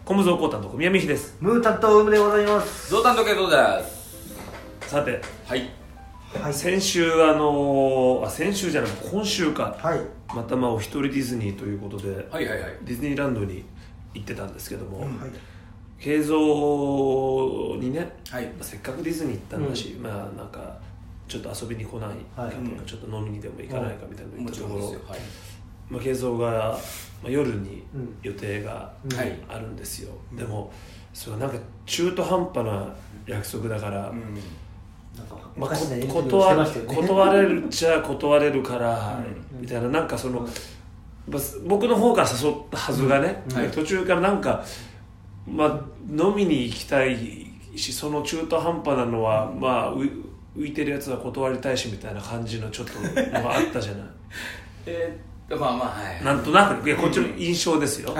コムゾーコータンと小宮美希です。 ムー担当ウムでございます。 ゾウタンとケイトです。 さて、 はい、 先週先週じゃなく今週か、 はい、 またお一人ディズニーということで、 はいはいはい、 ディズニーランドに行ってたんですけども、 はい、 慶三にね、 はい、 せっかくディズニー行ったんだし、なんかちょっと遊びに来ないかとか、ちょっと飲みにでも行かないかみたいなの言ったところ、慶三が、夜に予定があるんですよ、でもそれはなんか中途半端な約束だから、断れるっちゃ断れるから、みたいな、なんかその、僕の方から誘ったはずがね、途中からなんか、飲みに行きたいし、その中途半端なのは、浮いてるやつは断りたいしみたいな感じのちょっとのがあったじゃない。なんとなく、こっちの印象ですよ。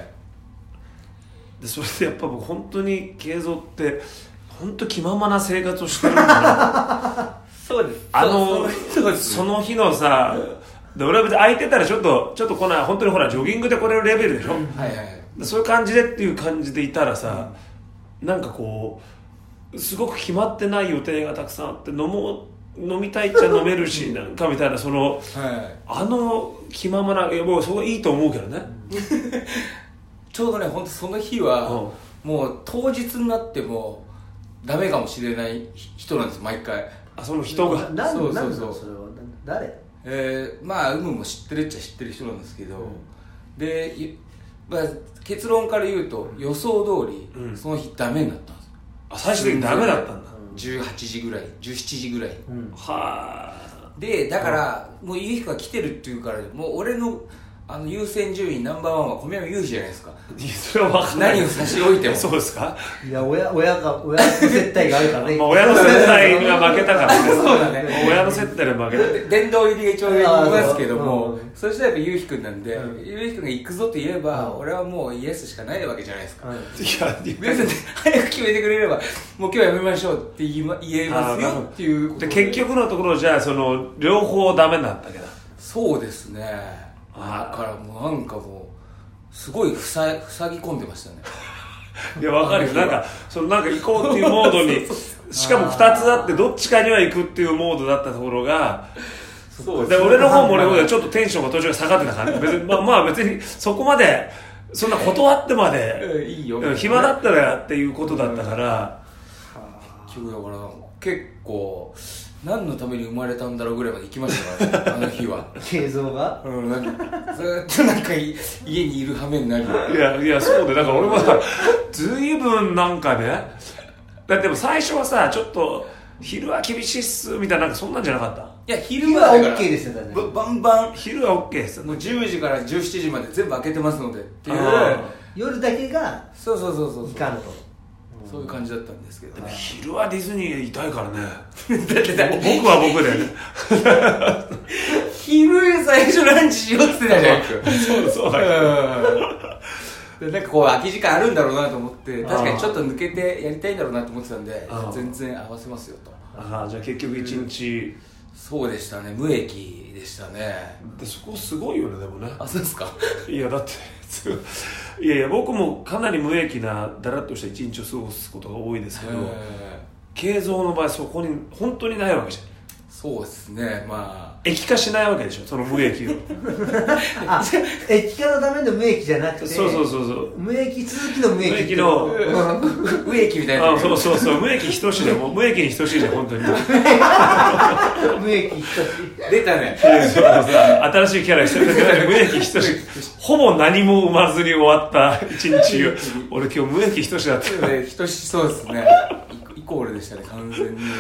でそれでやっぱ僕本当に慶三って本当気ままな生活をしてるんだな。 そうです。 その日のさ、で俺は別に空いてたらちょっと来ない、本当にほらジョギングで来れるレベルでしょ、そういう感じでっていう感じでいたらさ、なんかこうすごく決まってない予定がたくさんあって、飲みたいっちゃ飲めるしなんかみたいな、その、気ままな、もうそこいいと思うけどね。 ちょうどね、本当その日は、もう当日になってもダメかもしれない人なんです、毎回。 その人が。 そうそれは誰？ 有無も知ってるっちゃ知ってる人なんですけど、で、結論から言うと、予想通り、その日ダメになったんです。 最終的にダメだったんだ。 18時ぐらい、17時ぐらい。 で、 だから、もうゆうひくが来てるっていうから、もう俺の優先順位ナンバーワンは小宮山雄飛じゃないですか。 それは分かんない。 何を差し置いても。 そうですか。 いや、親の接待があるからね。 親の接待が負けたからね。 そうだね。 親の接待で負けた。 殿堂入りが一応言いますけども、そしたらやっぱゆうひくんなんで、ゆうひくんが行くぞと言えば、俺はもうイエスしかないわけじゃないですか。別に早く決めてくれれば、もう今日やめましょうって言えますよっていうことで。 結局のところじゃあ、その両方ダメになったわけだ。 そうですね。だからもうなんかもうすごい塞ぎ込んでましたね。 いや、わかるよ。なんか行こうっていうモードにしかも2つあって、どっちかには行くっていうモードだったところが、で俺の方も俺の方でちょっとテンションが途中で下がってた感じ。別にそこまでそんな断ってまでいいよ暇だったらっていうことだったから、 だから結構何のために生まれたんだろうぐらいまで行きましたからね、あの日は。 慶三がなんかずっとなんか家にいる羽目になる。 いやそうで、だから俺もさ、ずいぶんなんかね、だってでも最初はさ、ちょっと昼は厳しいっすみたいな、なんかそんなんじゃなかった？ いや、昼は OK ですよね。 バンバン昼は OK ですよ。 もう10時から17時まで全部開けてますのでっていう。 夜だけがそういかんと。 そういう感じだったんですけどね。 昼はディズニーいたいからね。 僕は僕でね。 昼最初ランチしようって言ってたじゃん。 そうでなんかこう空き時間あるんだろうなと思って、確かにちょっと抜けてやりたいんだろうなと思ってたんで、全然合わせますよと。 じゃあ結局一日。 そうでしたね、無益でしたね。 でそこすごいよね、でもね。 そうですか。 いやだっていや僕もかなり無益なだらっとした一日を過ごすことが多いですけど、慶三の場合そこに本当にないわけじゃん。 そうですね、 液化しないわけでしょ、その無益を。 液化のための無益じゃなくて、 そう無益続きの無益無益みたいな。 そう無益等しいじゃん。もう無益に等しいじゃん、本当に。 無益等しい。 出たね。 新しいキャラしてるだけで無益等しい。ほぼ何も生まずに終わった一日。俺今日無益等しだった。 等しそうですね。イコールでしたね、完全に。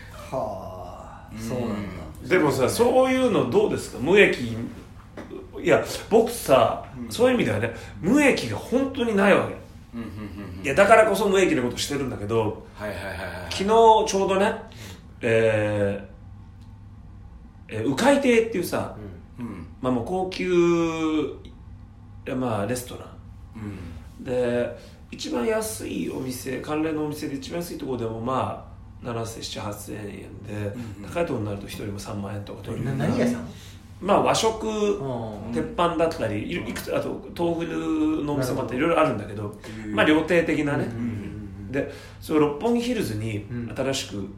そうなんだ。 でもさ、そういうのどうですか、無益。いや僕さ、そういう意味ではね、無益が本当にないわけ。いやだからこそ無益なことしてるんだけど、昨日ちょうどね、鵜飼亭っていうさ、もう高級レストラン、で一番安いお店、関連のお店で一番安いところでも7000、8000円で、高いところになると1人も3万円とか取る。 何屋さん？ まあ和食、鉄板だったりいくつあと豆腐のお店もあっていろいろあるんだけど、まあ料亭的なね、でそれ六本木ヒルズに新しく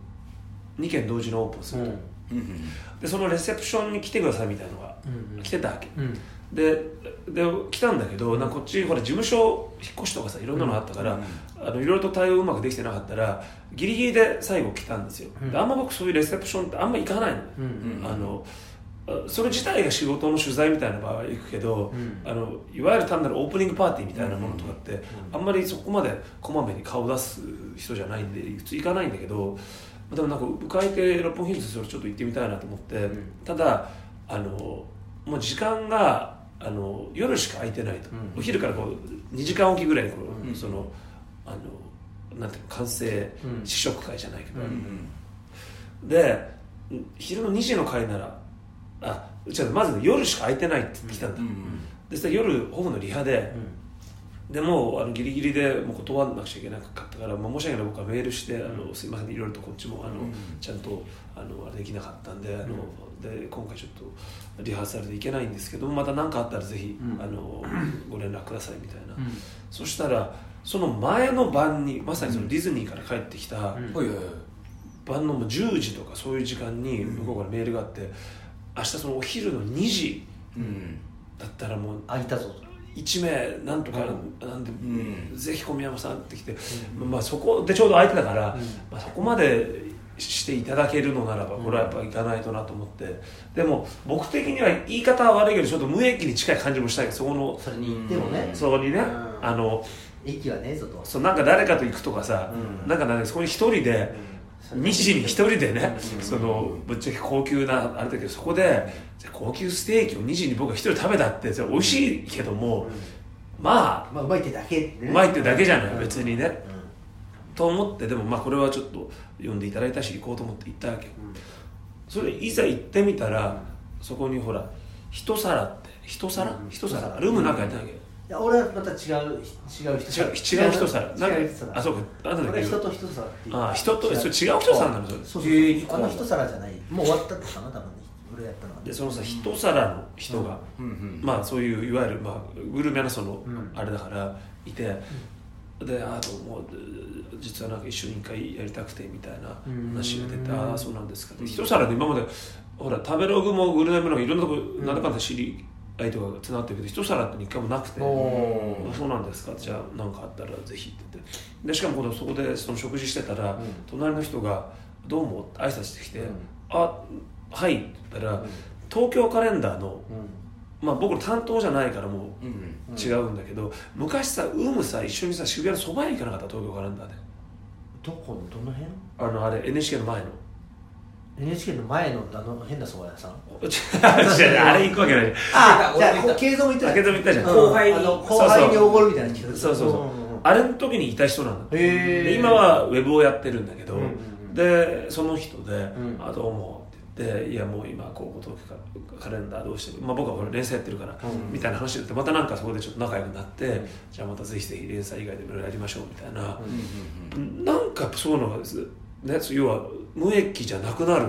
2軒同時にオープンすると、でそのレセプションに来てくださいみたいなのが来てたわけ、で来たんだけど、なんかこっちほら事務所引っ越しとかさいろんなのあったから、いろいろと対応うまくできてなかったらギリギリで最後来たんですよ、であんま僕そういうレセプションってあんま行かないの、それ自体が仕事の取材みたいな場合は行くけど、いわゆる単なるオープニングパーティーみたいなものとかって、あんまりそこまでこまめに顔出す人じゃないんで普通行かないんだけど、でもなんか迎えて六本木ヒルズそれちょっと行ってみたいなと思って、ただもう時間が夜しか空いてないと、お昼からこう2時間おきぐらいにそのなんていうの完成試食会じゃないけど、で昼の2時の会ならまず夜しか空いてないって来たんだ、でそしたら夜ホームのリハで、でもうギリギリでもう断らなくちゃいけなかったから、申し訳ない僕はメールして、すいませんいろいろとこっちもちゃんとあれできなかったんで、で今回ちょっとリハーサルでいけないんですけどまた何かあったらぜひ、ご連絡くださいみたいな、そしたらその前の晩にまさにそのディズニーから帰ってきた晩の10時とかそういう時間に向こうからメールがあって、明日そのお昼の2時だったらもう空いたぞと 1名なんとかなんで、ぜひ小宮山さんって来て、そこでちょうど空いてたから、そこまでしていただけるのならばこれはやっぱ行かないとなと思って、でも僕的には言い方は悪いけどちょっと無駅に近い感じもしたいけど、それに行ってもね、 そこにね、 駅はねえぞと、 なんか誰かと行くとかさ、なんかそこに一人で2時に一人でね、ぶっちゃけ高級なあれだけど、そこで高級ステーキを2時に僕が一人食べたって美味しいけども、まあうまいってだけ、ね、 うまいってだけじゃない別にね、と思って、でもこれはちょっと呼んでいただいたし行こうと思って行ったわけ、それいざ行ってみたら、そこにほら一皿ルームなんかやってないわけ、 いや俺はまた違う一皿あ、そうか、 俺人と一皿っていう、 人とそれ違う一皿なの、それあの一皿じゃない、もう終わったのかな多分俺やったのは。 でそのさ一皿の人が、そういういわゆるグルメなあれだからいて、であともう実はなんか一緒に一回やりたくてみたいな話が出て、ああそうなんですかって、一皿で今までほら食べログもグルメもいろんなとこなんだかんだ知り合いとかがつながってるけど、一皿って一回もなくて、そうなんですか、じゃあ何かあったらぜひって言って、でしかも今度そこでその食事してたら、隣の人がどうも挨拶してきて、あはいって言ったら、東京カレンダーの、僕ら担当じゃないからもう違うんだけど、昔ささ一緒にさ渋谷のそば屋行かなかった？東京カレンダーでどの辺？ あれ NHK の前の NHK の前の変なそば屋さんあれ行くわけないじゃん。じゃあ慶三も行ったじゃん、 後輩におごるみたいな。 そうあれの時にいた人なんだって。で今はウェブをやってるんだけど、でその人で「あどうも」って言って「いやもう今こう東京カレンダーどうしてる、僕はこれ連載やってるから」みたいな話になって、またなんかそこでちょっと仲良くなって、じゃあまたぜひぜひ連載以外でもやりましょうみたいな、なんかそういうのがですね、要は無益じゃなくなる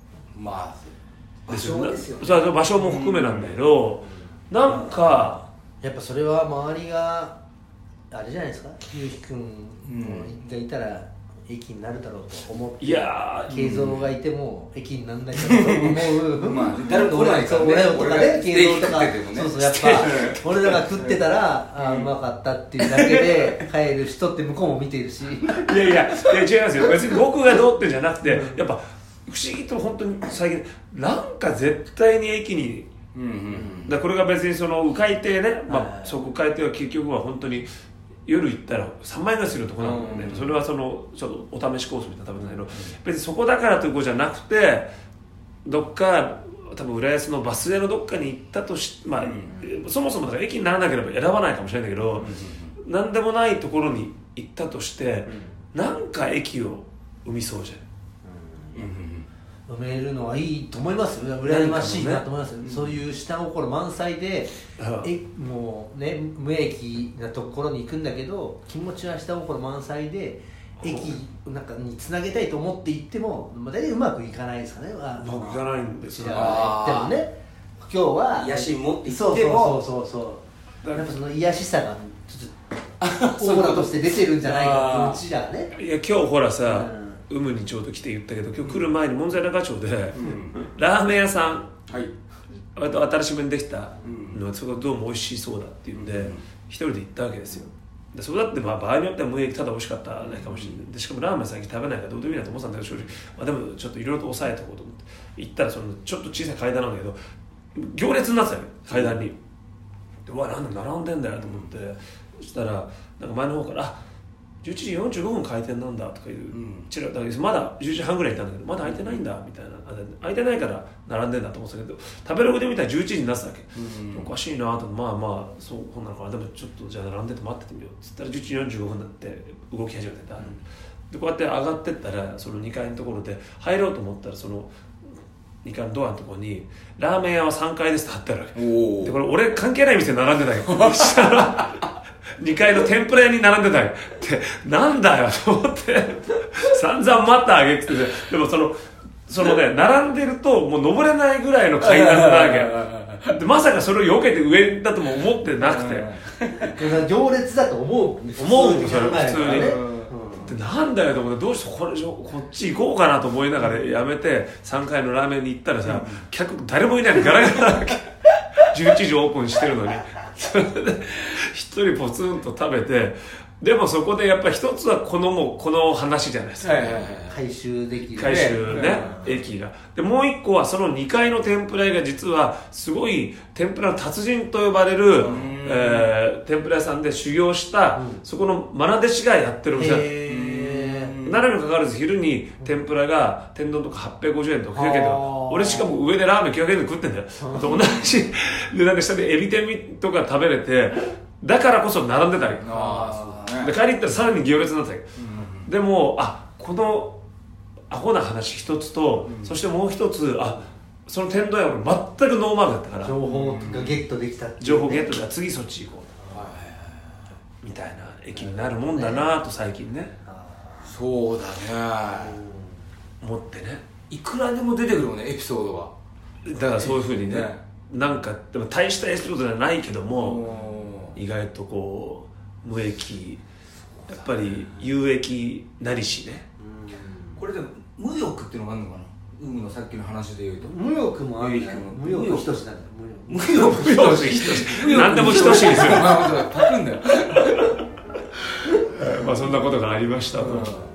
ですよね。場所も含めなんだけど、なんかやっぱそれは周りがあれじゃないですか、ゆうひくんがいたら駅になるだろうと思って、慶三がいても駅にならないだろうと思う誰も来ないからね、 俺とかね、慶三とか、そうやっぱ俺らが食ってたらうまかったっていうだけで帰る人って向こうも見てるし、 いや違いますよ、別に僕がどうってんじゃなくて、やっぱ不思議と本当に最近なんか絶対に駅に、だこれが別にその迂回亭ね、そこ迂回亭は結局は本当に夜行ったら3万円ぐらいするとこなんだよね、それはそのちょっとお試しコースみたいな食べたんだけど、別にそこだからということじゃなくて、どっか多分浦安のバス停のどっかに行ったとし、そもそもだから駅にならなければ選ばないかもしれないんだけど、なんでもないところに行ったとして、なんか駅を生みそうじゃん。 埋めるのはいいと思いますよ、羨ましいなと思いますよ、そういう下心満載で、もうね無益なところに行くんだけど、気持ちは下心満載で駅なんかにつなげたいと思って行っても大体うまくいかないですかね。 僕いかないんですよ。 でもね、 今日は癒し持っていってもそうやっぱその癒しさがちょっとオーラとして出てるんじゃないかってうちじゃね。 いや今日ほらさ、有無にちょうど来て言ったけど、今日来る前に門前仲町で、ラーメン屋さん、割と新しめにできたの、そこがどうも美味しそうだっていうんで、一人で行ったわけですよ。でそれだってまあ場合によっては無益ただ美味しかったらないかもしれない。でしかもラーメン最近食べないからどうでもいいなと思ってたんだけど、正直、でもちょっといろいろと抑えておこうと思って行ったら、そのちょっと小さい階段なんだけど行列になってたよ、階段に。でうわなんだ並んでんだよと思って、そしたらなんか前の方から11時45分開店なんだとかいう、だからまだ11時半ぐらいいたんだけど、まだ開いてないんだみたいな、開いてないから並んでんだと思ってたけど、食べログで見たら11時になってたわけ、おかしいなと思って、まあそうなのかな、でもちょっとじゃあ並んでて待っててみようっつったら11時45分になって動き始めてた、でこうやって上がってったら、その2階のところで入ろうと思ったら、その2階のドアのところにラーメン屋は3階ですって貼ってあるわけで、これ俺関係ない店並んでたよしたら2階の天ぷら屋に並んでたよってなんだよと思って散々待ったあげくて、でもそのね並んでるともう登れないぐらいの階段なわけで、まさかそれを避けて上だとも思ってなくて行列だと思うんですよ普通に。なんだよと思って、どうしてこっち行こうかなと思いながらやめて3階のラーメンに行ったらさ、客誰もいないのガラガラなわけ11時オープンしてるのにそれで一人ポツンと食べて、でもそこでやっぱり一つはこの話じゃないですか、 回収できる回収ね、駅が。でもう一個はその2階の天ぷら屋が実はすごい天ぷらの達人と呼ばれる、天ぷら屋さんで修行した、そこの愛弟子がやってるお店なのにもかかわらず、昼に天ぷらが天丼とか850円とか900円とか、俺しかも上でラーメン900円で食ってんだよ同じで、なんか下でエビ天とか食べれて、だからこそ並んでたわけで、帰り行ったらさらに行列になってたわけ、でもこのアホな話一つと、そしてもう一つ、その天丼屋は全くノーマルだったから、 情報がゲットできたっていう、 情報ゲットで次そっち行こうみたいな駅になるもんだなと最近ね、 そうだね、 思ってね、 いくらでも出てくるもんね、エピソードが。 だからそういうふうにね、なんかでも大したエピソードじゃないけども、意外とこう無益、やっぱり有益なりしね。 これでも無欲っていうのがあるのかな、海のさっきの話で言うと。 無欲もあるね。無欲ひとしなんだよ。 無欲ひとし何でもひとしにするパクんだよまあそんなことがありましたと。